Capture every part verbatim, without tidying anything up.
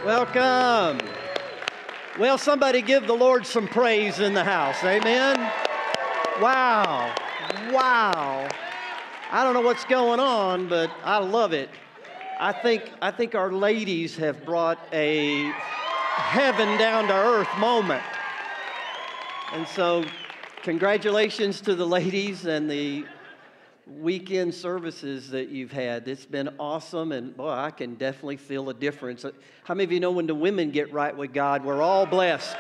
Welcome. Well, somebody give the Lord some praise in the house. Amen. Wow. Wow. I don't know what's going on, but I love it. I think I think our ladies have brought a heaven down to earth moment. And so congratulations to the ladies and the weekend services that you've had. It's been awesome, and boy, I can definitely feel a difference. How many of you know when the women get right with God, we're all blessed?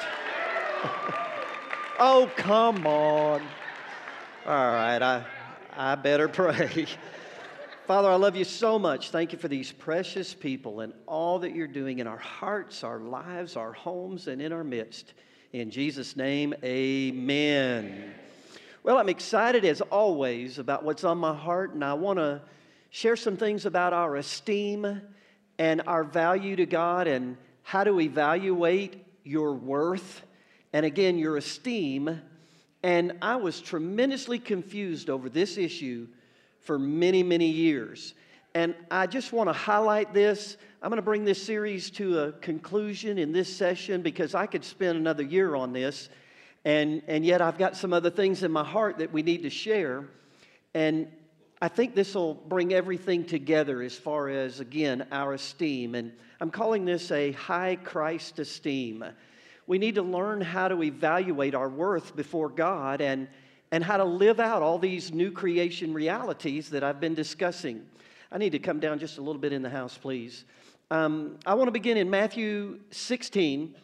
Oh, come on. All right, I, I better pray. Father, I love you so much. Thank you for these precious people and all that you're doing in our hearts, our lives, our homes, and in our midst. In Jesus' name, amen. Well, I'm excited as always about what's on my heart, and I want to share some things about our esteem and our value to God and how to evaluate your worth and, again, your esteem. And I was tremendously confused over this issue for many, many years. And I just want to highlight this. I'm going to bring this series to a conclusion in this session because I could spend another year on this. And, and yet I've got some other things in my heart that we need to share. And I think this will bring everything together as far as, again, our esteem. And I'm calling this a high Christ esteem. We need to learn how to evaluate our worth before God and, and how to live out all these new creation realities that I've been discussing. I need to come down just a little bit in the house, please. Um, I want to begin in Matthew sixteen.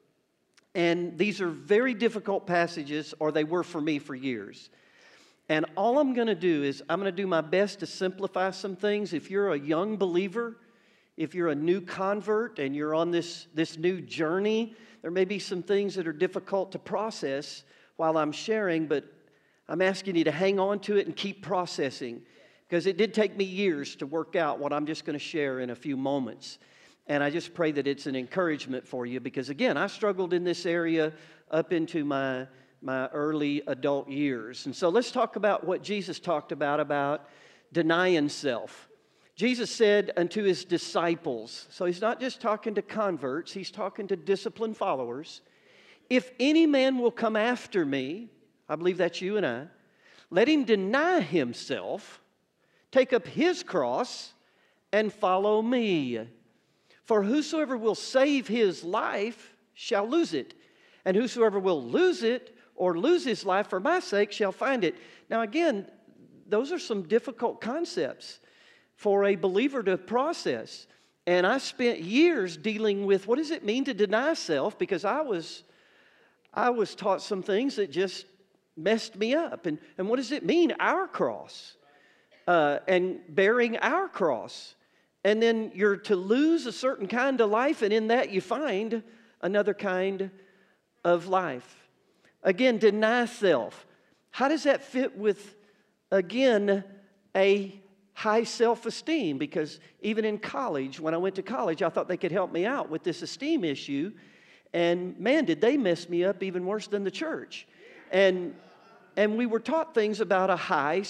And these are very difficult passages, or they were for me for years. And all I'm going to do is I'm going to do my best to simplify some things. If you're a young believer, if you're a new convert and you're on this, this new journey, there may be some things that are difficult to process while I'm sharing, but I'm asking you to hang on to it and keep processing, because it did take me years to work out what I'm just going to share in a few moments. And I just pray that it's an encouragement for you because, again, I struggled in this area up into my, my early adult years. And so let's talk about what Jesus talked about, about denying self. Jesus said unto his disciples, so he's not just talking to converts, he's talking to disciplined followers. If any man will come after me, I believe that's you and I, let him deny himself, take up his cross, and follow me. For whosoever will save his life shall lose it, and whosoever will lose it or lose his life for my sake shall find it. Now again, those are some difficult concepts for a believer to process. And I spent years dealing with what does it mean to deny self, because I was, I was taught some things that just messed me up. And, and what does it mean, our cross, uh, and bearing our cross? And then you're to lose a certain kind of life, and in that you find another kind of life. Again, deny self. How does that fit with, again, a high self-esteem? Because even in college, when I went to college, I thought they could help me out with this esteem issue. And man, did they mess me up even worse than the church. And, and we were taught things about a high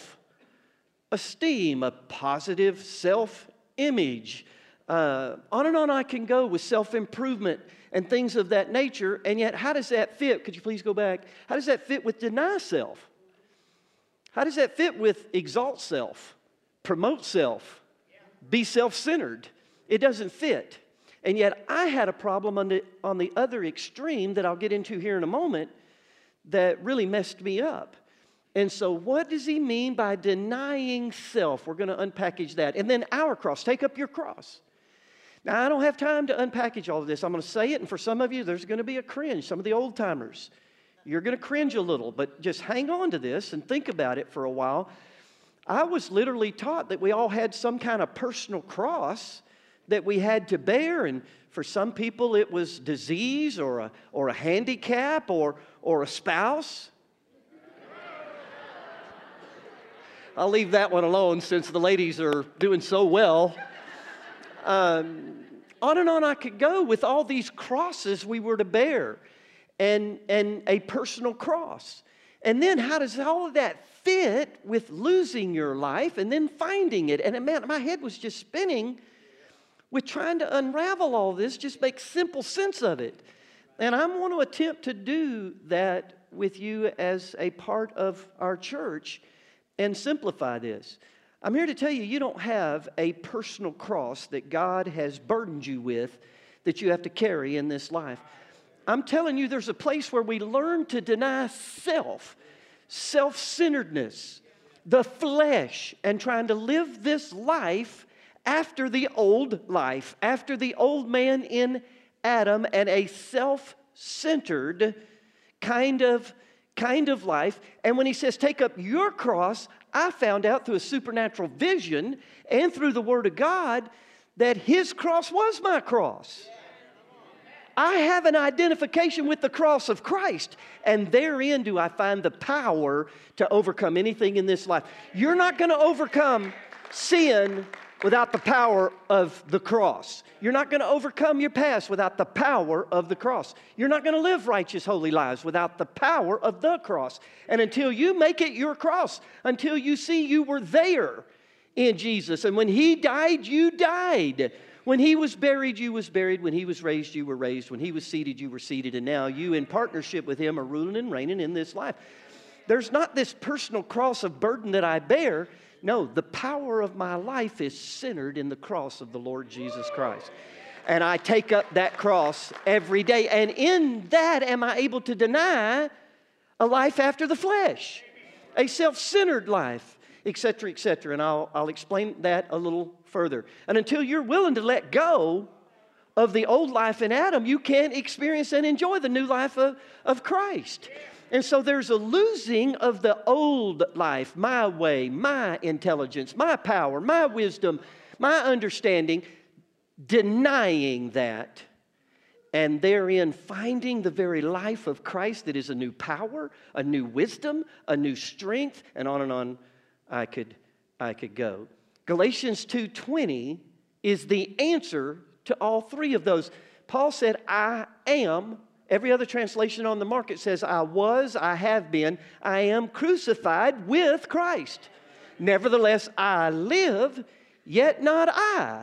self-esteem, a positive self-esteem. Image. Uh, on and on I can go with self-improvement and things of that nature. And yet, how does that fit? Could you please go back? How does that fit with deny self? How does that fit with exalt self, promote self, be self-centered? It doesn't fit. And yet, I had a problem on the, on the other extreme that I'll get into here in a moment that really messed me up. And so what does he mean by denying self? We're going to unpackage that. And then our cross. Take up your cross. Now, I don't have time to unpackage all of this. I'm going to say it, and for some of you, there's going to be a cringe. Some of the old timers, you're going to cringe a little, but just hang on to this and think about it for a while. I was literally taught that we all had some kind of personal cross that we had to bear, and for some people, it was disease or a, or a handicap or, or a spouse. I'll leave that one alone since the ladies are doing so well. Um, on and on I could go with all these crosses we were to bear and, and a personal cross. And then how does all of that fit with losing your life and then finding it? And man, my head was just spinning with trying to unravel all this, just make simple sense of it. And I want to attempt to do that with you as a part of our church and simplify this. I'm here to tell you, you don't have a personal cross that God has burdened you with that you have to carry in this life. I'm telling you, there's a place where we learn to deny self, self-centeredness, the flesh, and trying to live this life after the old life, after the old man in Adam, and a self-centered kind of, kind of life. And when he says, take up your cross, I found out through a supernatural vision and through the Word of God that his cross was my cross. I have an identification with the cross of Christ, and therein do I find the power to overcome anything in this life. You're not going to overcome sin without the power of the cross. You're not going to overcome your past without the power of the cross. You're not going to live righteous, holy lives without the power of the cross. And until you make it your cross, until you see you were there in Jesus, and when He died, you died. When He was buried, you was buried. When He was raised, you were raised. When He was seated, you were seated. And now you, in partnership with Him, are ruling and reigning in this life. There's not this personal cross of burden that I bear. No, the power of my life is centered in the cross of the Lord Jesus Christ. And I take up that cross every day. And in that am I able to deny a life after the flesh, a self-centered life, et cetera, et cetera. And I'll, I'll explain that a little further. And until you're willing to let go of the old life in Adam, you can't experience and enjoy the new life of, of Christ. And so there's a losing of the old life, my way, my intelligence, my power, my wisdom, my understanding, denying that, and therein finding the very life of Christ that is a new power, a new wisdom, a new strength, and on and on I could, I could go. Galatians two twenty is the answer to all three of those. Paul said, I am. Every other translation on the market says, I was, I have been, I am crucified with Christ. Nevertheless, I live, yet not I.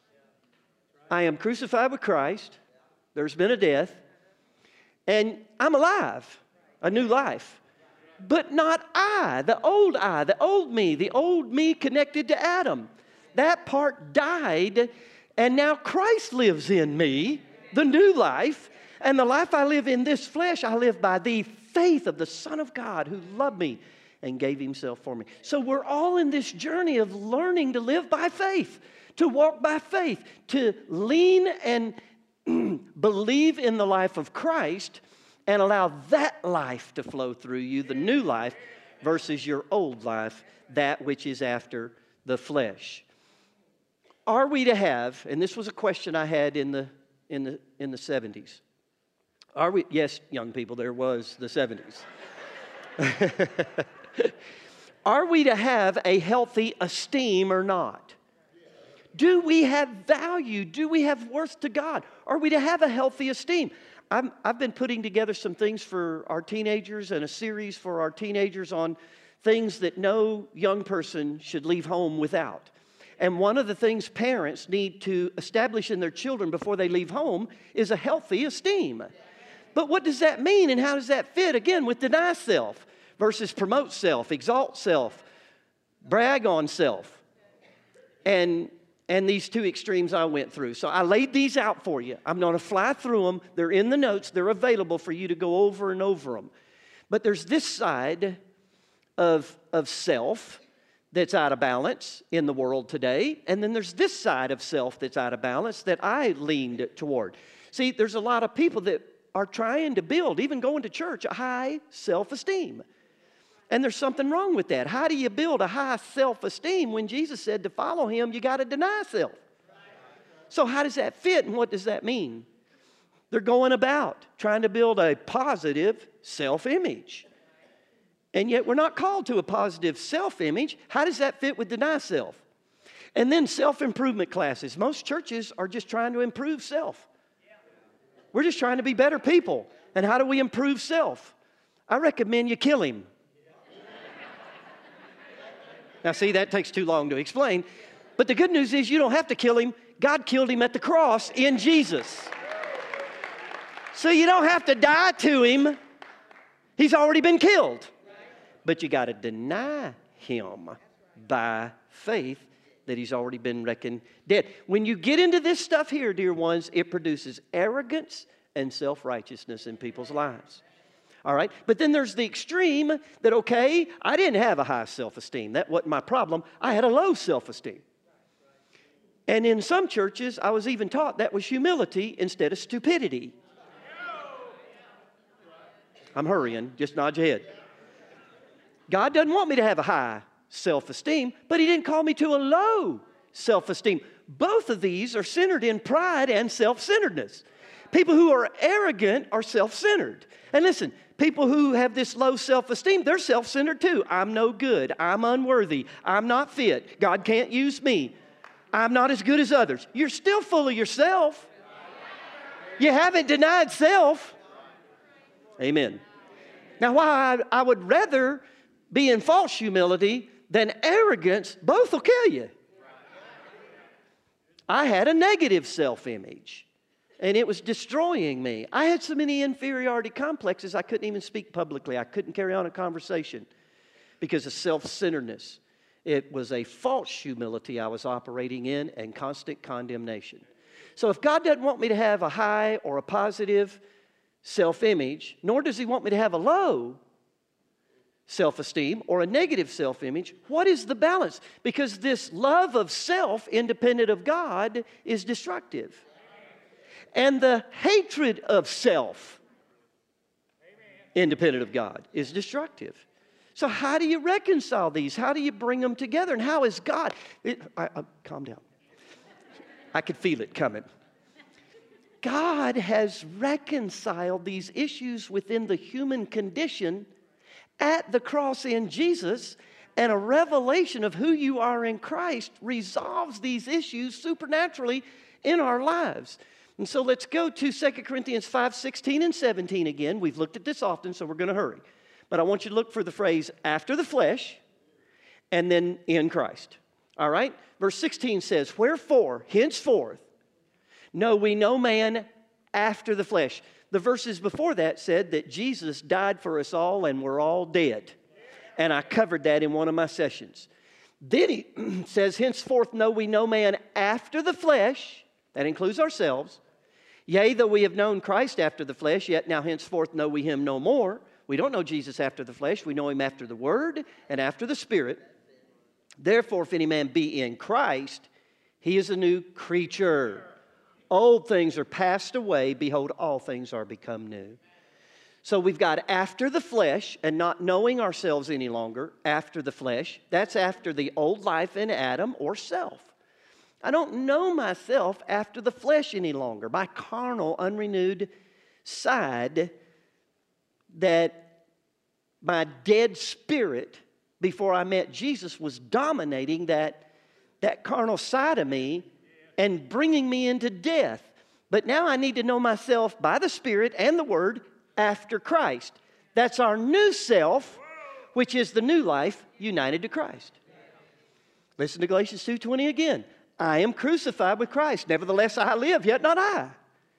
I am crucified with Christ. There's been a death. And I'm alive, a new life. But not I, the old I, the old me, the old me connected to Adam. That part died, and now Christ lives in me, the new life. And the life I live in this flesh, I live by the faith of the Son of God who loved me and gave Himself for me. So we're all in this journey of learning to live by faith, to walk by faith, to lean and believe in the life of Christ and allow that life to flow through you, the new life, versus your old life, that which is after the flesh. Are we to have, and this was a question I had in the, in the, in the seventies. Are we, yes, young people, there was the seventies. Are we to have a healthy esteem or not? Do we have value? Do we have worth to God? Are we to have a healthy esteem? I'm, I've been putting together some things for our teenagers and a series for our teenagers on things that no young person should leave home without. And one of the things parents need to establish in their children before they leave home is a healthy esteem. But what does that mean, and how does that fit, again, with deny self versus promote self, exalt self, brag on self, and, and these two extremes I went through. So I laid these out for you. I'm going to fly through them. They're in the notes. They're available for you to go over and over them. But there's this side of, of self that's out of balance in the world today, and then there's this side of self that's out of balance that I leaned toward. See, there's a lot of people that are trying to build, even going to church, a high self-esteem. And there's something wrong with that. How do you build a high self-esteem when Jesus said to follow Him, you got to deny self? So how does that fit, and what does that mean? They're going about trying to build a positive self-image. And yet we're not called to a positive self-image. How does that fit with deny self? And then self-improvement classes. Most churches are just trying to improve self. We're just trying to be better people. And how do we improve self? I recommend you kill him. Now, see, that takes too long to explain. But the good news is you don't have to kill him. God killed him at the cross in Jesus. So you don't have to die to him. He's already been killed. But you got to deny him by faith that he's already been reckoned dead. When you get into this stuff here, dear ones, it produces arrogance and self-righteousness in people's lives. All right? But then there's the extreme that, okay, I didn't have a high self-esteem. That wasn't my problem. I had a low self-esteem. And in some churches, I was even taught that was humility instead of stupidity. I'm hurrying. Just nod your head. God doesn't want me to have a high self-esteem, but he didn't call me to a low self-esteem. Both of these are centered in pride and self-centeredness. People who are arrogant are self-centered. And listen, people who have this low self-esteem, they're self-centered too. I'm no good. I'm unworthy. I'm not fit. God can't use me. I'm not as good as others. You're still full of yourself. You haven't denied self. Amen. Now, why I, I would rather be in false humility than arrogance, both will kill you. I had a negative self-image, and it was destroying me. I had so many inferiority complexes, I couldn't even speak publicly. I couldn't carry on a conversation because of self-centeredness. It was a false humility I was operating in and constant condemnation. So if God doesn't want me to have a high or a positive self-image, nor does he want me to have a low self-esteem or a negative self-image, what is the balance? Because this love of self, independent of God, is destructive. And the hatred of self, independent of God, is destructive. So how do you reconcile these? How do you bring them together? And how is God? It, I, I, calm down. I could feel it coming. God has reconciled these issues within the human condition at the cross in Jesus, and a revelation of who you are in Christ resolves these issues supernaturally in our lives. And so let's go to Second Corinthians five, sixteen and seventeen again. We've looked at this often, so we're going to hurry. But I want you to look for the phrase after the flesh and then in Christ. All right? Verse sixteen says, wherefore, henceforth, know we no man after the flesh. The verses before that said that Jesus died for us all and we're all dead. And I covered that in one of my sessions. Then he says, henceforth know we no man after the flesh. That includes ourselves. Yea, though we have known Christ after the flesh, yet now henceforth know we him no more. We don't know Jesus after the flesh. We know him after the Word and after the Spirit. Therefore, if any man be in Christ, he is a new creature. Old things are passed away. Behold, all things are become new. So we've got after the flesh and not knowing ourselves any longer after the flesh. That's after the old life in Adam or self. I don't know myself after the flesh any longer. My carnal, unrenewed side, that my dead spirit before I met Jesus was dominating that, that carnal side of me and bringing me into death. But now I need to know myself by the Spirit and the Word after Christ. That's our new self, which is the new life united to Christ. Listen to Galatians two twenty again. I am crucified with Christ. Nevertheless, I live, yet not I.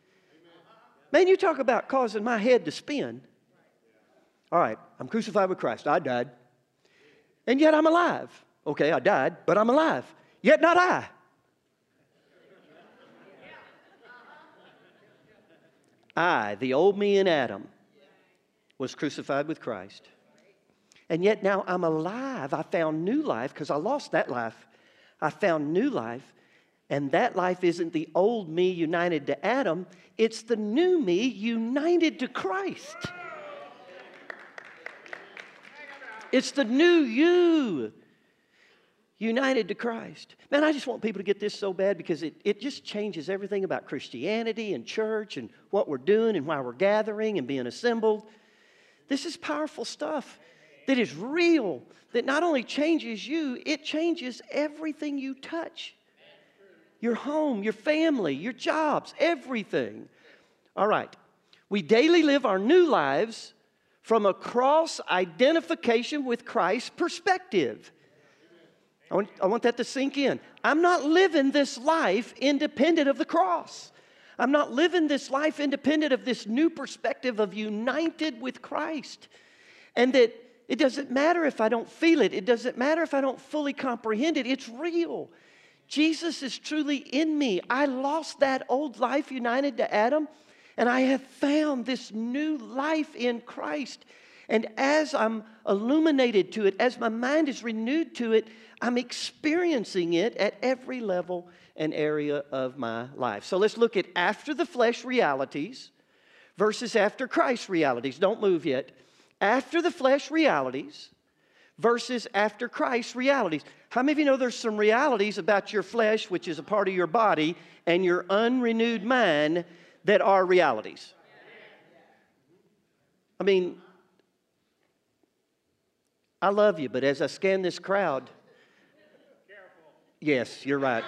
Man, you talk about causing my head to spin. All right, I'm crucified with Christ. I died. And yet I'm alive. Okay, I died, but I'm alive. Yet not I. I, the old me in Adam, was crucified with Christ. And yet now I'm alive. I found new life because I lost that life. I found new life. And that life isn't the old me united to Adam. It's the new me united to Christ. It's the new you united to Christ. Man, I just want people to get this so bad because it, it just changes everything about Christianity and church and what we're doing and why we're gathering and being assembled. This is powerful stuff that is real, that not only changes you, it changes everything you touch. Your home, your family, your jobs, everything. All right. We daily live our new lives from a cross identification with Christ perspective. I want, I want that to sink in. I'm not living this life independent of the cross. I'm not living this life independent of this new perspective of united with Christ. And that it doesn't matter if I don't feel it. It doesn't matter if I don't fully comprehend it. It's real. Jesus is truly in me. I lost that old life united to Adam, and I have found this new life in Christ. And as I'm illuminated to it, as my mind is renewed to it, I'm experiencing it at every level and area of my life. So let's look at after the flesh realities versus after Christ realities. Don't move yet. After the flesh realities versus after Christ realities. How many of you know there's some realities about your flesh, which is a part of your body, and your unrenewed mind that are realities? I mean, I love you, but as I scan this crowd, yes, you're right.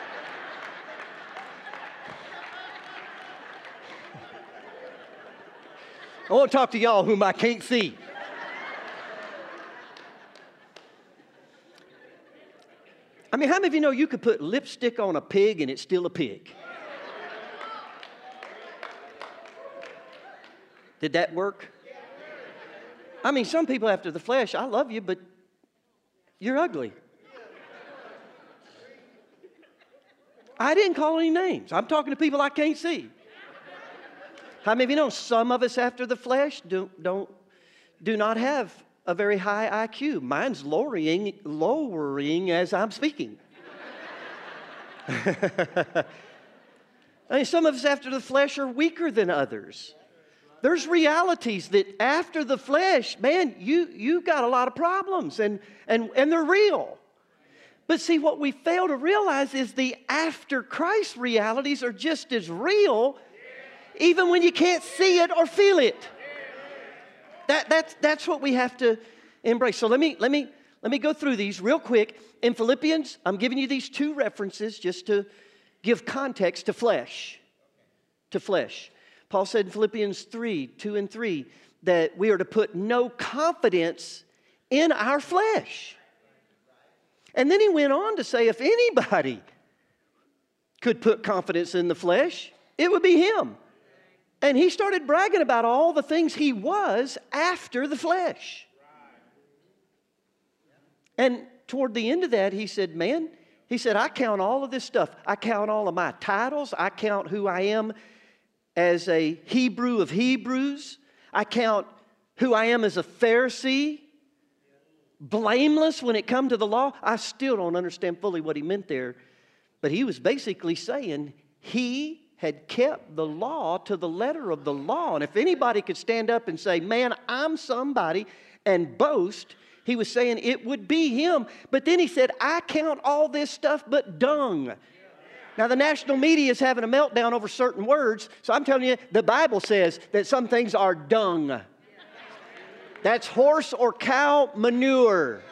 I want to talk to y'all whom I can't see. I mean, how many of you know you could put lipstick on a pig and it's still a pig? Did that work? I mean, some people after the flesh, I love you, but you're ugly. I didn't call any names. I'm talking to people I can't see. How many of you know some of us after the flesh do, don't, do not have a very high I Q? Mine's lowering, lowering as I'm speaking. I mean, some of us after the flesh are weaker than others. There's realities that after the flesh, man, you, you got a lot of problems, and, and, and they're real. But see, what we fail to realize is the after Christ realities are just as real, even when you can't see it or feel it. That, that's, that's what we have to embrace. So let me, let me, let me go through these real quick. In Philippians, I'm giving you these two references just to give context to flesh. To flesh. Paul said in Philippians three, two and three, that we are to put no confidence in our flesh. And then he went on to say if anybody could put confidence in the flesh, it would be him. And he started bragging about all the things he was after the flesh. And toward the end of that, he said, man, he said, I count all of this stuff. I count all of my titles. I count who I am as a Hebrew of Hebrews. I count who I am as a Pharisee. Blameless when it come to the law. I still don't understand fully what he meant there. But he was basically saying he had kept the law to the letter of the law. And if anybody could stand up and say, man, I'm somebody, and boast, he was saying it would be him. But then he said, I count all this stuff but dung. Now, the national media is having a meltdown over certain words. So I'm telling you, the Bible says that some things are dung. That's horse or cow manure.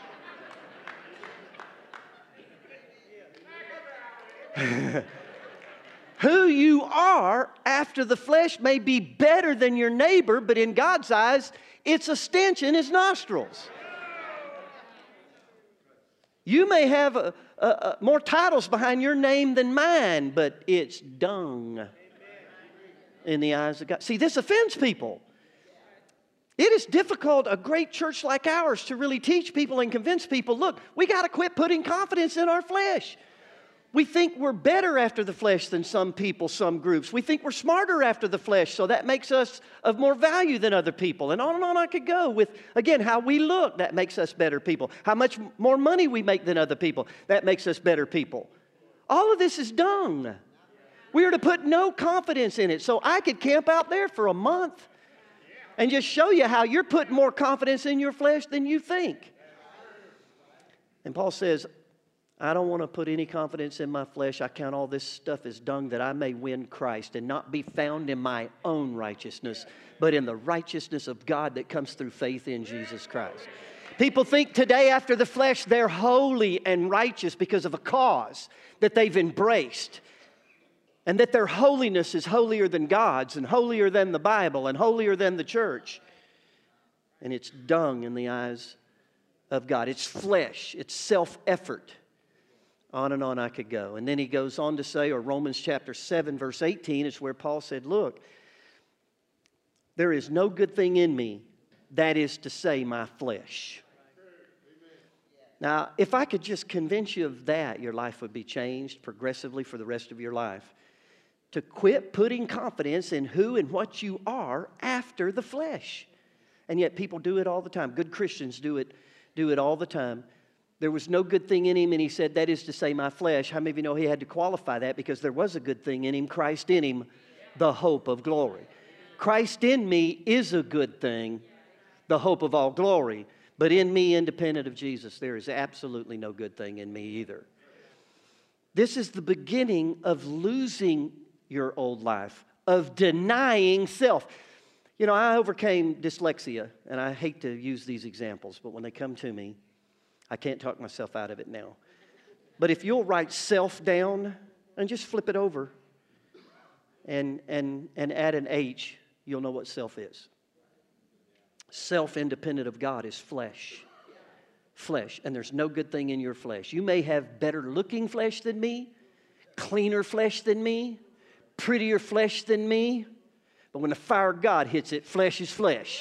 Who you are after the flesh may be better than your neighbor, but in God's eyes, it's a stench in his nostrils. You may have a, a, a, more titles behind your name than mine, but it's dung in the eyes of God. See, this offends people. It is difficult, a great church like ours, to really teach people and convince people, look, we got to quit putting confidence in our flesh. We think we're better after the flesh than some people, some groups. We think we're smarter after the flesh, so that makes us of more value than other people. And on and on I could go with, again, how we look, that makes us better people. How much more money we make than other people, that makes us better people. All of this is dung. We are to put no confidence in it. So I could camp out there for a month and just show you how you're putting more confidence in your flesh than you think. And Paul says, I don't want to put any confidence in my flesh. I count all this stuff as dung that I may win Christ and not be found in my own righteousness, but in the righteousness of God that comes through faith in Jesus Christ. People think today after the flesh they're holy and righteous because of a cause that they've embraced. And that their holiness is holier than God's and holier than the Bible and holier than the church. And it's dung in the eyes of God. It's flesh. It's self-effort. On and on I could go. And then he goes on to say, or Romans chapter seven, verse eighteen, is where Paul said, look, there is no good thing in me, that is to say, my flesh. Now, if I could just convince you of that, your life would be changed progressively for the rest of your life. To quit putting confidence in who and what you are after the flesh. And yet people do it all the time. Good Christians do it, do it all the time. There was no good thing in him, and he said, that is to say, my flesh. How many of you know he had to qualify that? Because there was a good thing in him, Christ in him, the hope of glory. Christ in me is a good thing, the hope of all glory. But in me, independent of Jesus, there is absolutely no good thing in me either. This is the beginning of losing your old life, of denying self. You know, I overcame dyslexia, and I hate to use these examples, but when they come to me, I can't talk myself out of it now. But if you'll write self down and just flip it over and, and, and add an H, you'll know what self is. Self independent of God is flesh. Flesh. And there's no good thing in your flesh. You may have better looking flesh than me, cleaner flesh than me, prettier flesh than me. But when the fire of God hits it, flesh is flesh.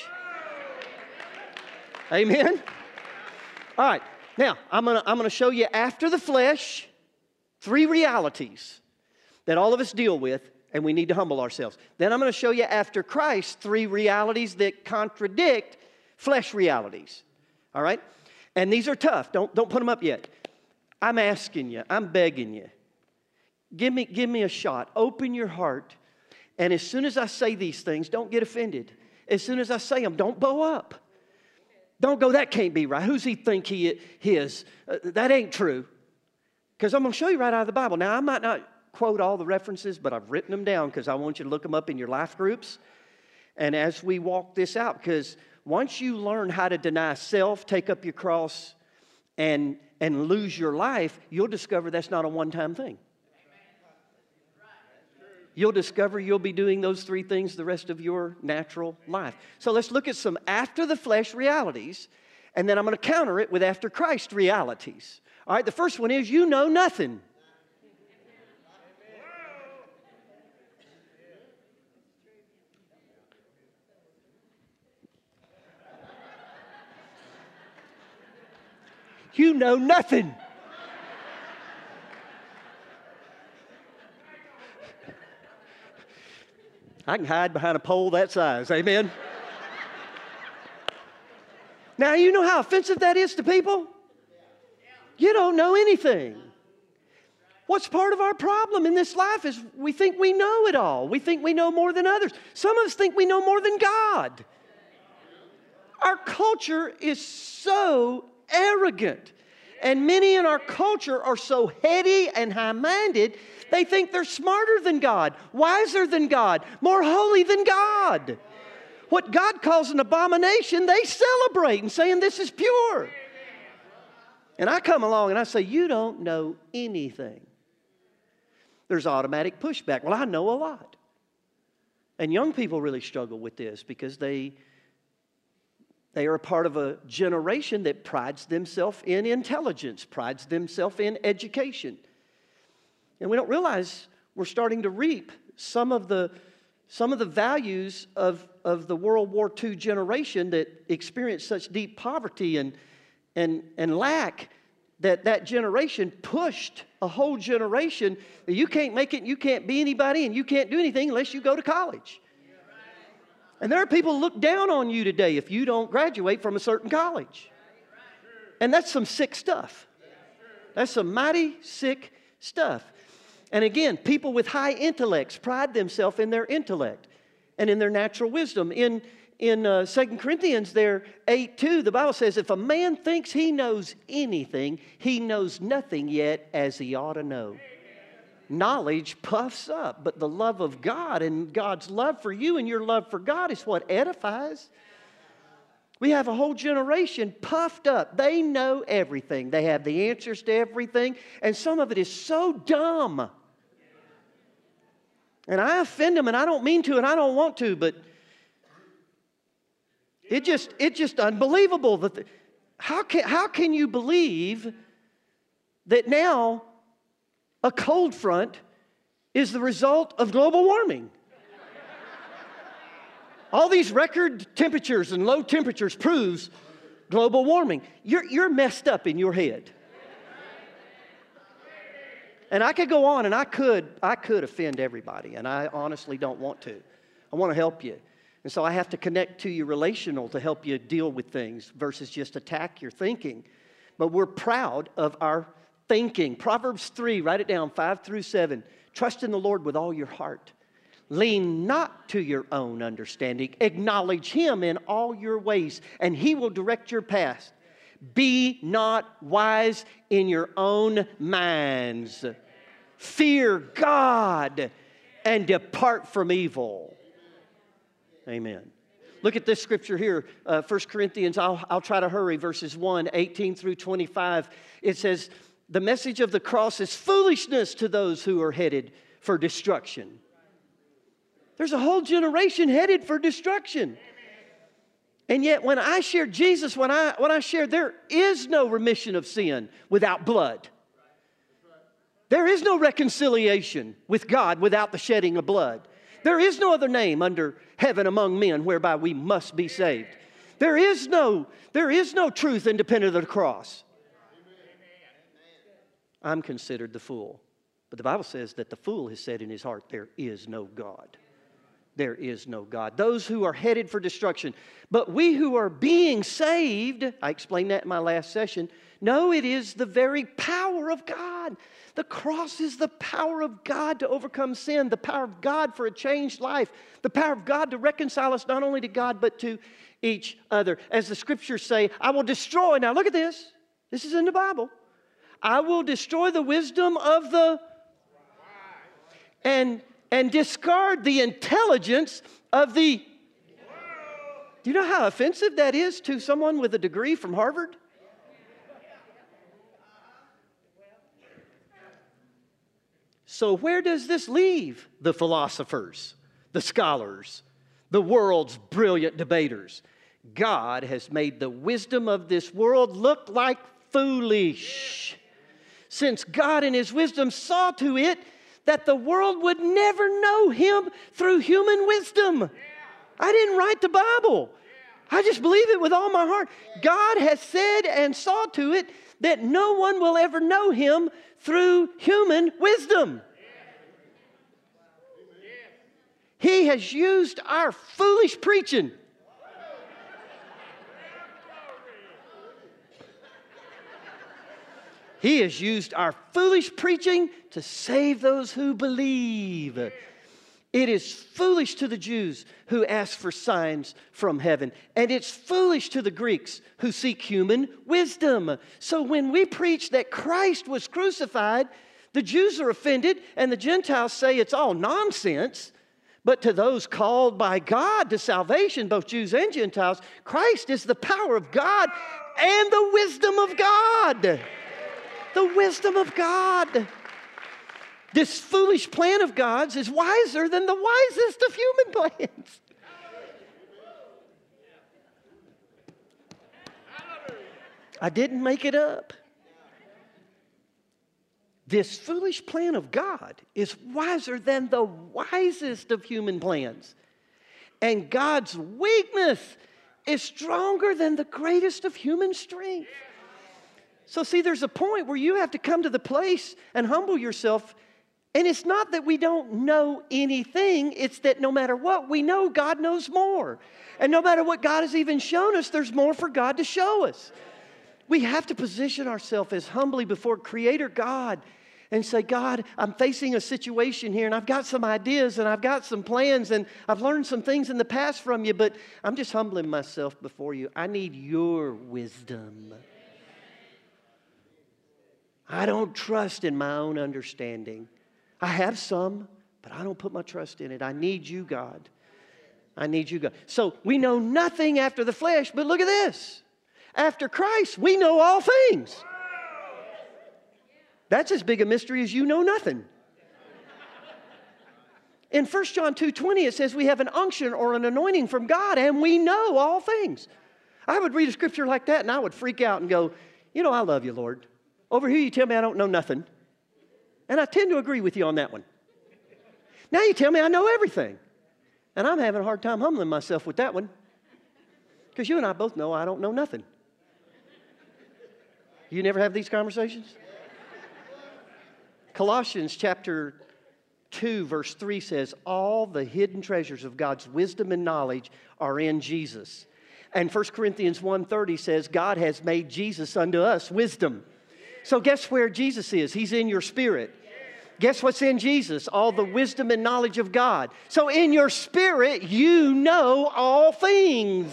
Amen? All right. Now, I'm going to I'm going to show you after the flesh three realities that all of us deal with, and we need to humble ourselves. Then I'm going to show you after Christ three realities that contradict flesh realities. All right? And these are tough. Don't, don't put them up yet. I'm asking you. I'm begging you. Give me, give me a shot. Open your heart. And as soon as I say these things, don't get offended. As soon as I say them, don't bow up. Don't go, that can't be right. Who's he think he is? Uh, that ain't true. Because I'm going to show you right out of the Bible. Now, I might not quote all the references, but I've written them down because I want you to look them up in your life groups. And as we walk this out, because once you learn how to deny self, take up your cross, and, and lose your life, you'll discover that's not a one-time thing. You'll discover you'll be doing those three things the rest of your natural life. So let's look at some after the flesh realities, and then I'm going to counter it with after Christ realities. All right, the first one is you know nothing. You know nothing. I can hide behind a pole that size. Amen? Now, you know how offensive that is to people? You don't know anything. What's part of our problem in this life is we think we know it all. We think we know more than others. Some of us think we know more than God. Our culture is so arrogant. And many in our culture are so heady and high-minded, they think they're smarter than God, wiser than God, more holy than God. What God calls an abomination, they celebrate and saying this is pure. And I come along and I say, you don't know anything. There's automatic pushback. Well, I know a lot. And young people really struggle with this because they, they are a part of a generation that prides themselves in intelligence, prides themselves in education. And we don't realize we're starting to reap some of the, some of the values of, of the World War Two generation that experienced such deep poverty and, and, and lack that that generation pushed a whole generation that you can't make it, you can't be anybody, and you can't do anything unless you go to college. And there are people who look down on you today if you don't graduate from a certain college. And that's some sick stuff. That's some mighty sick stuff. And again, people with high intellects pride themselves in their intellect and in their natural wisdom. In, in uh, Second Corinthians there, eight two, the Bible says, if a man thinks he knows anything, he knows nothing yet as he ought to know. Knowledge puffs up, but the love of God and God's love for you and your love for God is what edifies. We have a whole generation puffed up. They know everything. They have the answers to everything. And some of it is so dumb. And I offend them, and I don't mean to, and I don't want to, but it just, it's just unbelievable that the, how can, how can you believe that now a cold front is the result of global warming? All these record temperatures and low temperatures proves global warming. You're, you're messed up in your head. And I could go on, and I could, I could offend everybody, and I honestly don't want to. I want to help you. And so I have to connect to you relational to help you deal with things versus just attack your thinking. But we're proud of our thinking. Proverbs three, write it down, five through seven. Trust in the Lord with all your heart. Lean not to your own understanding. Acknowledge Him in all your ways, and He will direct your path. Be not wise in your own minds. Fear God and depart from evil. Amen. Look at this scripture here, uh, First Corinthians, I'll, I'll try to hurry, verses one, eighteen through twenty-five. It says, the message of the cross is foolishness to those who are headed for destruction. There's a whole generation headed for destruction. And yet when I share Jesus, when I, when I share there is no remission of sin without blood. There is no reconciliation with God without the shedding of blood. There is no other name under heaven among men whereby we must be saved. There is no, there is no truth independent of the cross. I'm considered the fool. But the Bible says that the fool has said in his heart, there is no God. There is no God. Those who are headed for destruction. But we who are being saved, I explained that in my last session, no, it is the very power of God. The cross is the power of God to overcome sin, the power of God for a changed life, the power of God to reconcile us not only to God but to each other. As the scriptures say, I will destroy, now look at this, this is in the Bible, I will destroy the wisdom of the and and discard the intelligence of the. Do you know how offensive that is to someone with a degree from Harvard? So where does this leave the philosophers, the scholars, the world's brilliant debaters? God has made the wisdom of this world look like foolish. Since God in His wisdom saw to it that the world would never know Him through human wisdom. I didn't write the Bible. I just believe it with all my heart. God has said and saw to it that no one will ever know Him through human wisdom. He has used our foolish preaching. He has used our foolish preaching to save those who believe. It is foolish to the Jews who ask for signs from heaven. And it's foolish to the Greeks who seek human wisdom. So when we preach that Christ was crucified, the Jews are offended and the Gentiles say it's all nonsense. But to those called by God to salvation, both Jews and Gentiles, Christ is the power of God and the wisdom of God. The wisdom of God. This foolish plan of God's is wiser than the wisest of human plans. I didn't make it up. This foolish plan of God is wiser than the wisest of human plans. And God's weakness is stronger than the greatest of human strength. So see, there's a point where you have to come to the place and humble yourself. And it's not that we don't know anything. It's that no matter what we know, God knows more. And no matter what God has even shown us, there's more for God to show us. We have to position ourselves as humbly before Creator God and say, God, I'm facing a situation here and I've got some ideas and I've got some plans and I've learned some things in the past from you, but I'm just humbling myself before you. I need your wisdom. I don't trust in my own understanding. I have some, but I don't put my trust in it. I need you, God. I need you, God. So we know nothing after the flesh, but look at this. After Christ, we know all things. That's as big a mystery as you know nothing. In First John two twenty, it says we have an unction or an anointing from God, and we know all things. I would read a scripture like that and I would freak out and go, you know, I love you, Lord. Over here you tell me I don't know nothing. And I tend to agree with you on that one. Now you tell me I know everything. And I'm having a hard time humbling myself with that one. Because you and I both know I don't know nothing. You never have these conversations? Colossians chapter two, verse three says, all the hidden treasures of God's wisdom and knowledge are in Jesus. And First Corinthians one thirty says, God has made Jesus unto us wisdom. So guess where Jesus is? He's in your spirit. Guess what's in Jesus? All the wisdom and knowledge of God. So in your spirit, you know all things.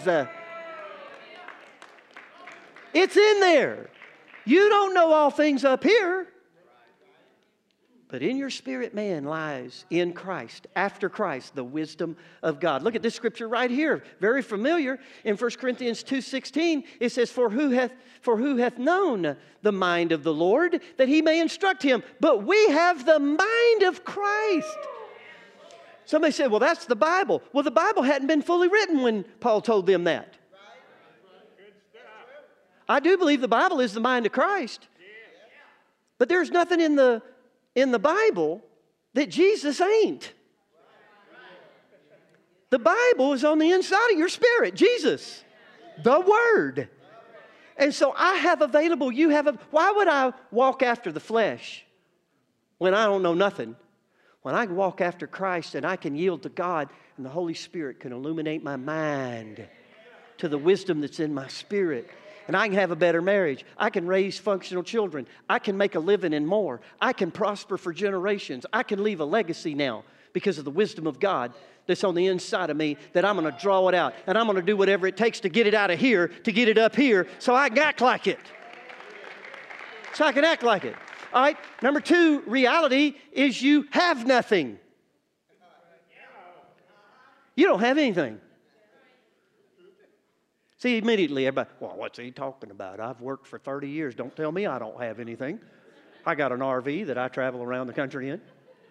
It's in there. You don't know all things up here. But in your spirit man lies in Christ, after Christ, the wisdom of God. Look at this scripture right here, very familiar. In First Corinthians two sixteen, it says, For who hath for who hath known the mind of the Lord, that he may instruct him? But we have the mind of Christ. Somebody said, well, that's the Bible. Well, the Bible hadn't been fully written when Paul told them that. I do believe the Bible is the mind of Christ. But there's nothing in the in the Bible that Jesus ain't. The Bible is on the inside of your spirit, Jesus, the Word. And so I have available, you have, a, why would I walk after the flesh when I don't know nothing? When I walk after Christ and I can yield to God and the Holy Spirit can illuminate my mind to the wisdom that's in my spirit. And I can have a better marriage. I can raise functional children. I can make a living and more. I can prosper for generations. I can leave a legacy now because of the wisdom of God that's on the inside of me, that I'm going to draw it out. And I'm going to do whatever it takes to get it out of here, to get it up here, so I can act like it. So I can act like it. All right, number two, reality is you have nothing. You don't have anything. See, immediately everybody, well, what's he talking about? I've worked for thirty years. Don't tell me I don't have anything. I got an R V that I travel around the country in.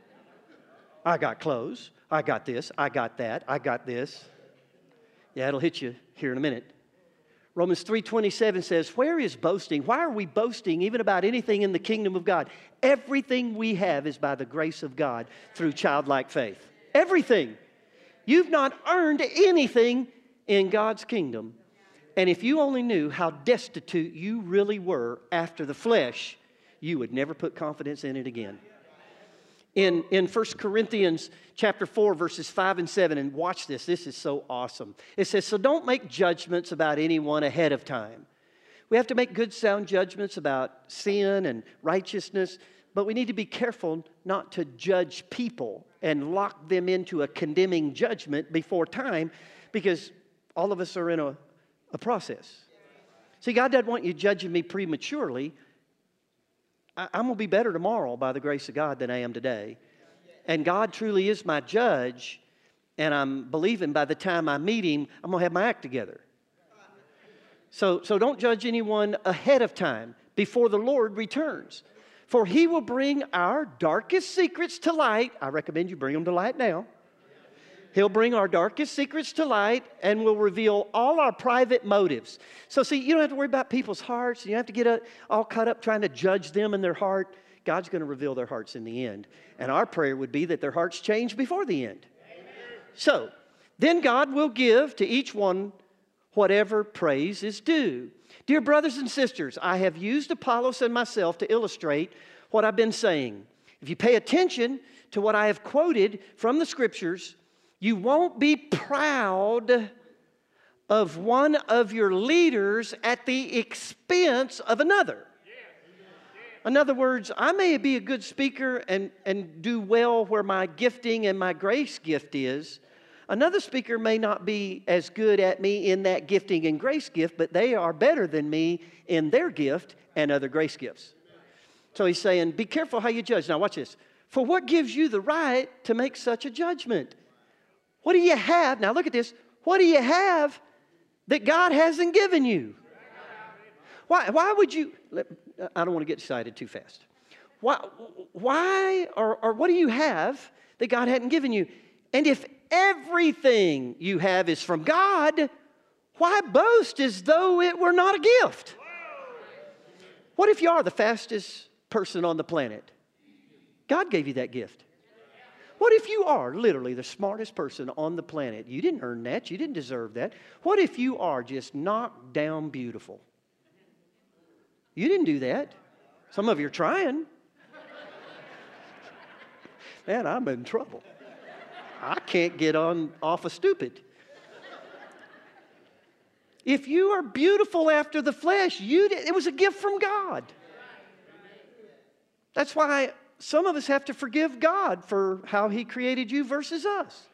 I got clothes. I got this. I got that. I got this. Yeah, it'll hit you here in a minute. Romans three twenty-seven says, where is boasting? Why are we boasting even about anything in the kingdom of God? Everything we have is by the grace of God through childlike faith. Everything. You've not earned anything in God's kingdom. And if you only knew how destitute you really were after the flesh, you would never put confidence in it again. In, in First Corinthians chapter four, verses five and seven, and watch this, this is so awesome. It says, so don't make judgments about anyone ahead of time. We have to make good sound judgments about sin and righteousness, but we need to be careful not to judge people and lock them into a condemning judgment before time, because all of us are in a, a process. See, God doesn't want you judging me prematurely. I, I'm going to be better tomorrow by the grace of God than I am today. And God truly is my judge, and I'm believing by the time I meet Him, I'm going to have my act together. So, so don't judge anyone ahead of time before the Lord returns. For He will bring our darkest secrets to light. I recommend you bring them to light now. He'll bring our darkest secrets to light and will reveal all our private motives. So see, you don't have to worry about people's hearts. You don't have to get a, all caught up trying to judge them and their heart. God's going to reveal their hearts in the end. And our prayer would be that their hearts change before the end. Amen. So, then God will give to each one whatever praise is due. Dear brothers and sisters, I have used Apollos and myself to illustrate what I've been saying. If you pay attention to what I have quoted from the Scriptures, you won't be proud of one of your leaders at the expense of another. In other words, I may be a good speaker and, and do well where my gifting and my grace gift is. Another speaker may not be as good at me in that gifting and grace gift, but they are better than me in their gift and other grace gifts. So he's saying, be careful how you judge. Now watch this. For what gives you the right to make such a judgment? What do you have? Now look at this. What do you have that God hasn't given you? Why, why would you, I don't want to get excited too fast. Why, why or, or what do you have that God hadn't given you? And if everything you have is from God, Why boast as though it were not a gift? What if you are the fastest person on the planet? God gave you that gift. What if you are literally the smartest person on the planet? You didn't earn that. You didn't deserve that. What if you are just knocked down beautiful? You didn't do that. Some of you are trying. Man, I'm in trouble. I can't get on off of stupid. If you are beautiful after the flesh, you did, it was a gift from God. That's why some of us have to forgive God for how He created you versus us.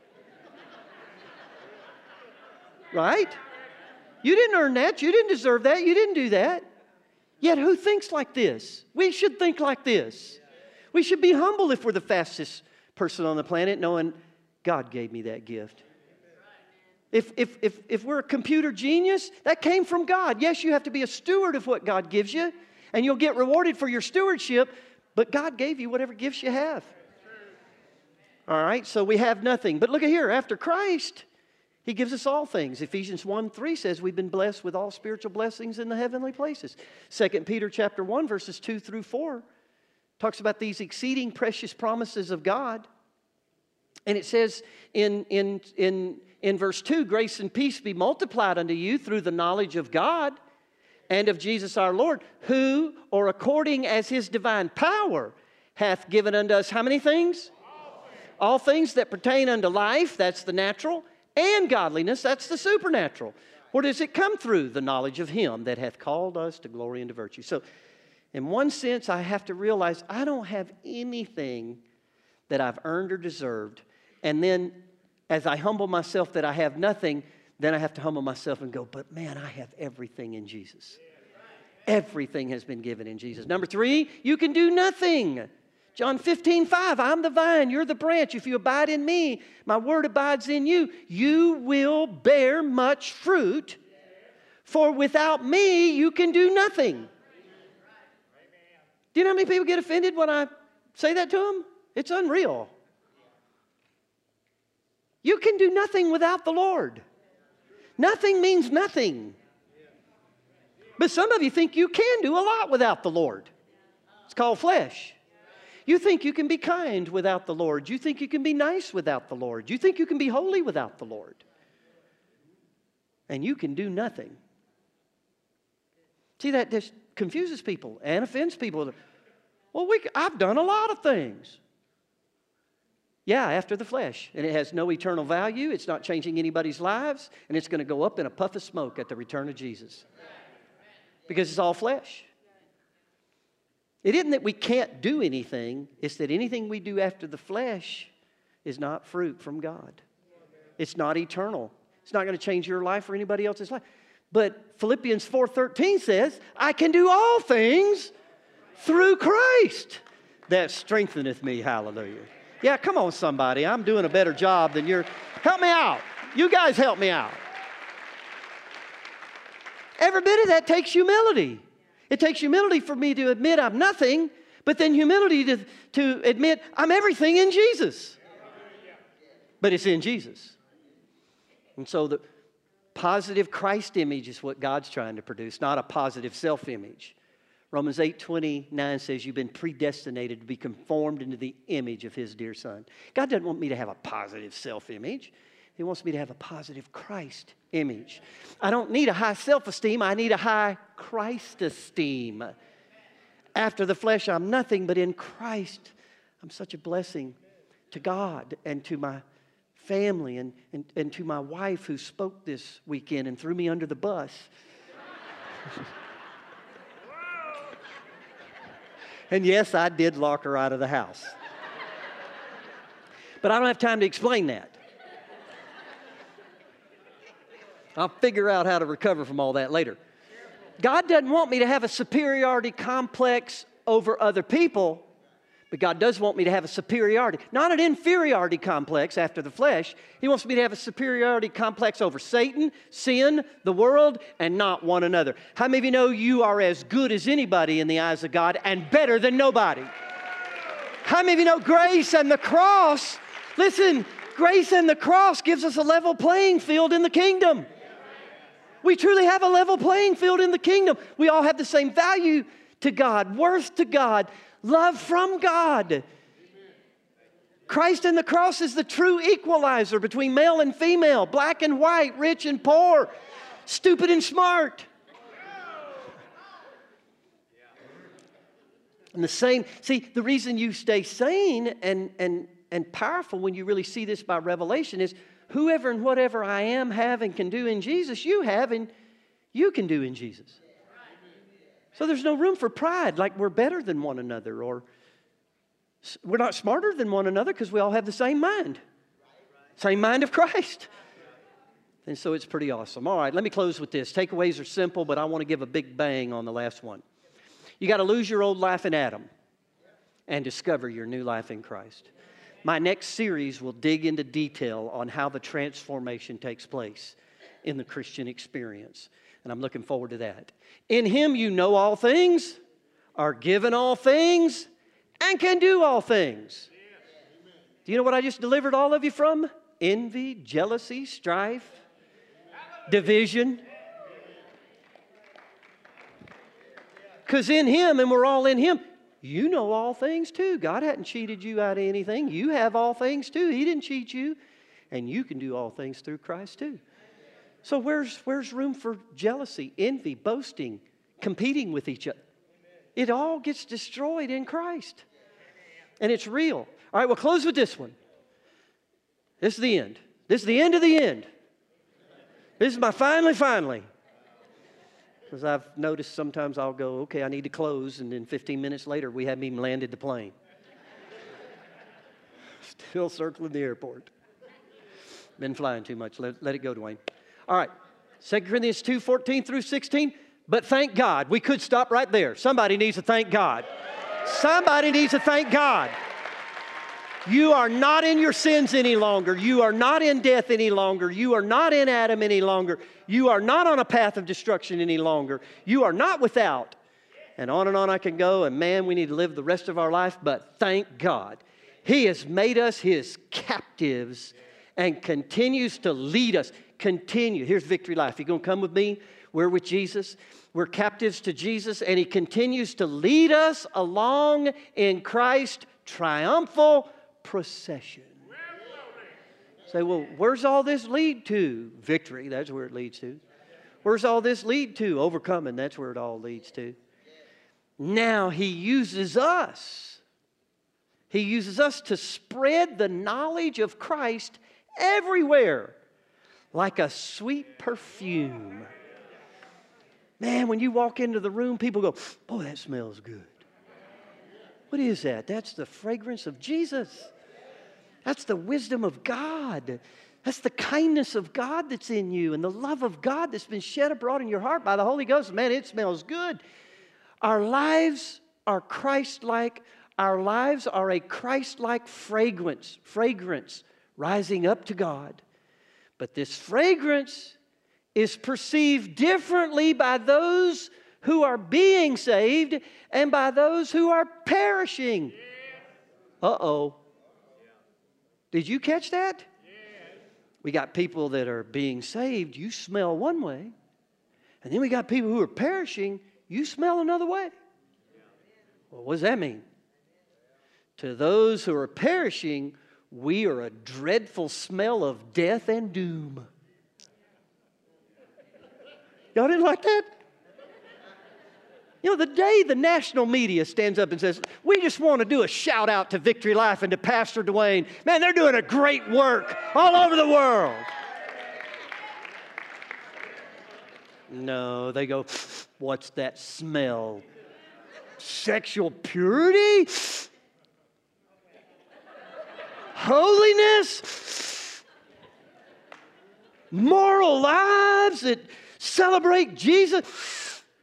Right? You didn't earn that. You didn't deserve that. You didn't do that. Yet who thinks like this? We should think like this. We should be humble if we're the fastest person on the planet, knowing God gave me that gift. If, if, if, if we're a computer genius, that came from God. Yes, you have to be a steward of what God gives you, and you'll get rewarded for your stewardship, but God gave you whatever gifts you have. All right, so we have nothing. But look at here, after Christ, He gives us all things. Ephesians one three says we've been blessed with all spiritual blessings in the heavenly places. Second Peter chapter one, verses two through four, talks about these exceeding precious promises of God. And it says in, in, in, in verse two, grace and peace be multiplied unto you through the knowledge of God and of Jesus our Lord, who, or according as His divine power, hath given unto us how many things? All things, All things that pertain unto life, that's the natural, and godliness, that's the supernatural. Where does it come through? The knowledge of Him that hath called us to glory and to virtue. So, in one sense, I have to realize I don't have anything that I've earned or deserved. And then, as I humble myself that I have nothing, then I have to humble myself and go, but man, I have everything in Jesus. Everything has been given in Jesus. Number three, you can do nothing. John fifteen five, I'm the vine, you're the branch. If you abide in me, my word abides in you, you will bear much fruit. For without me, you can do nothing. Do you know how many people get offended when I say that to them? It's unreal. You can do nothing without the Lord. Nothing means nothing. But some of you think you can do a lot without the Lord. It's called flesh. You think you can be kind without the Lord. You think you can be nice without the Lord. You think you can be holy without the Lord. And you can do nothing. See, that just confuses people and offends people. Well, we, I've done a lot of things. Yeah, after the flesh. And it has no eternal value. It's not changing anybody's lives. And it's going to go up in a puff of smoke at the return of Jesus. Because it's all flesh. It isn't that we can't do anything. It's that anything we do after the flesh is not fruit from God. It's not eternal. It's not going to change your life or anybody else's life. But Philippians four thirteen says, I can do all things through Christ that strengtheneth me. Hallelujah. Yeah, come on, somebody. I'm doing a better job than you're. Help me out. You guys help me out. Every bit of that takes humility. It takes humility for me to admit I'm nothing, but then humility to, to admit I'm everything in Jesus. But it's in Jesus. And so the positive Christ image is what God's trying to produce, not a positive self-image. Romans eight twenty-nine says you've been predestinated to be conformed into the image of His dear Son. God doesn't want me to have a positive self-image. He wants me to have a positive Christ image. I don't need a high self-esteem. I need a high Christ esteem. After the flesh, I'm nothing, but in Christ, I'm such a blessing to God and to my family and, and, and to my wife who spoke this weekend and threw me under the bus. And yes, I did lock her out of the house. But I don't have time to explain that. I'll figure out how to recover from all that later. God doesn't want me to have a superiority complex over other people, but God does want me to have a superiority, not an inferiority complex after the flesh. He wants me to have a superiority complex over Satan, sin, the world, and not one another. How many of you know you are as good as anybody in the eyes of God and better than nobody? How many of you know grace and the cross? Listen, grace and the cross gives us a level playing field in the kingdom. We truly have a level playing field in the kingdom. We all have the same value to God, worth to God, love from God. Christ and the cross is the true equalizer between male and female, black and white, rich and poor, stupid and smart. And the same, see, the reason you stay sane and, and, and powerful when you really see this by revelation is whoever and whatever I am, have, and can do in Jesus, you have and you can do in Jesus. So there's no room for pride, like we're better than one another, or we're not smarter than one another because we all have the same mind. Same mind of Christ. And so it's pretty awesome. All right, let me close with this. Takeaways are simple, but I want to give a big bang on the last one. You got to lose your old life in Adam and discover your new life in Christ. My next series will dig into detail on how the transformation takes place in the Christian experience. And I'm looking forward to that. In Him you know all things, are given all things, and can do all things. Do you know what I just delivered all of you from? Envy, jealousy, strife, division. Because in Him, and we're all in Him, you know all things too. God hadn't cheated you out of anything. You have all things too. He didn't cheat you. And you can do all things through Christ too. So where's, where's room for jealousy, envy, boasting, competing with each other? It all gets destroyed in Christ. And it's real. All right, we'll close with this one. This is the end. This is the end of the end. This is my finally, finally. Because I've noticed sometimes I'll go, okay, I need to close, and then fifteen minutes later, we haven't even landed the plane. Still circling the airport. Been flying too much. Let, let it go, Dwayne. All right, Second Corinthians two, fourteen through sixteen. But thank God. We could stop right there. Somebody needs to thank God. Somebody needs to thank God. You are not in your sins any longer. You are not in death any longer. You are not in Adam any longer. You are not on a path of destruction any longer. You are not without. And on and on I can go. And man, we need to live the rest of our life. But thank God. He has made us His captives and continues to lead us. Continue. Here's Victory Life. You going to come with me? We're with Jesus. We're captives to Jesus. And He continues to lead us along in Christ's triumphal procession. Say, well, where's all this lead to? Victory, that's where it leads to. Where's all this lead to? Overcoming, that's where it all leads to. Now He uses us. He uses us to spread the knowledge of Christ everywhere like a sweet perfume. Man, when you walk into the room, people go, boy, that smells good. What is that? That's the fragrance of Jesus. That's the wisdom of God. That's the kindness of God that's in you and the love of God that's been shed abroad in your heart by the Holy Ghost. Man, it smells good. Our lives are Christ-like. Our lives are a Christ-like fragrance, fragrance rising up to God. But this fragrance is perceived differently by those who are being saved and by those who are perishing. Uh-oh. Did you catch that? We got people that are being saved, you smell one way. And then we got people who are perishing, you smell another way. Well, what does that mean? To those who are perishing, we are a dreadful smell of death and doom. Y'all didn't like that? You know, the day the national media stands up and says, we just want to do a shout out to Victory Life and to Pastor Dwayne. Man, they're doing a great work all over the world. No, they go, what's that smell? Sexual purity? Holiness? Moral lives that celebrate Jesus?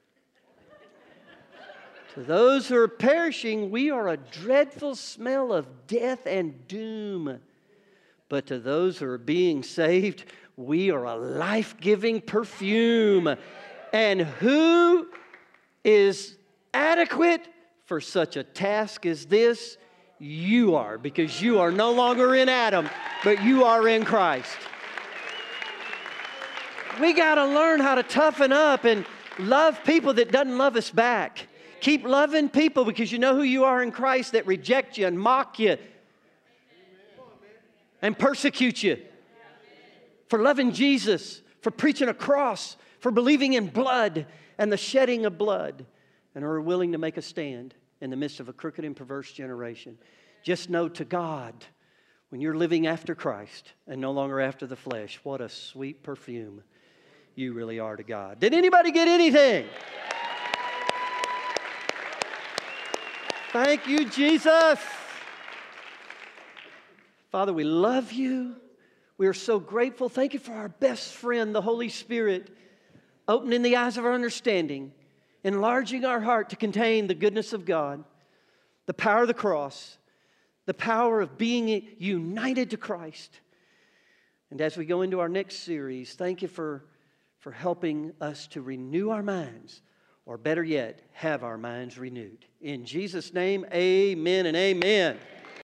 To those who are perishing, we are a dreadful smell of death and doom. But to those who are being saved, we are a life-giving perfume. And who is adequate for such a task as this? You are, because you are no longer in Adam, but you are in Christ. We got to learn how to toughen up and love people that doesn't love us back. Keep loving people because you know who you are in Christ, that reject you and mock you and persecute you for loving Jesus, for preaching a cross, for believing in blood and the shedding of blood, and are willing to make a stand in the midst of a crooked and perverse generation. Just know to God, when you're living after Christ and no longer after the flesh, what a sweet perfume you really are to God. Did anybody get anything? Thank you, Jesus. Father, we love you. We are so grateful. Thank you for our best friend, the Holy Spirit, opening the eyes of our understanding, enlarging our heart to contain the goodness of God, the power of the cross, the power of being united to Christ. And as we go into our next series, thank you for, for helping us to renew our minds, or better yet, have our minds renewed. In Jesus' name, amen and amen.